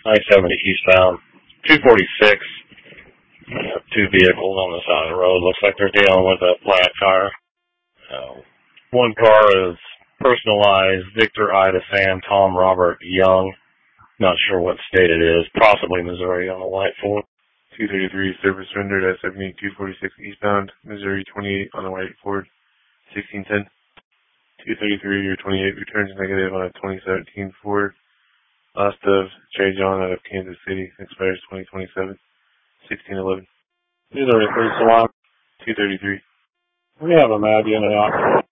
I-70 eastbound. 246. Two vehicles on the side of the road. Looks like they're dealing with a flat tire. One car is personalized Victor Ida Sam Tom Robert Young. Not sure what state it is. Possibly Missouri on a white Ford. 233 service rendered at 7246 eastbound, Missouri 28 on a white Ford, 1610. 233 your 28 returns negative on a 2017 Ford. Last of Trey John out of Kansas City, expires 2027, 1611. 233 Salon. 233. We have a Mad unit out.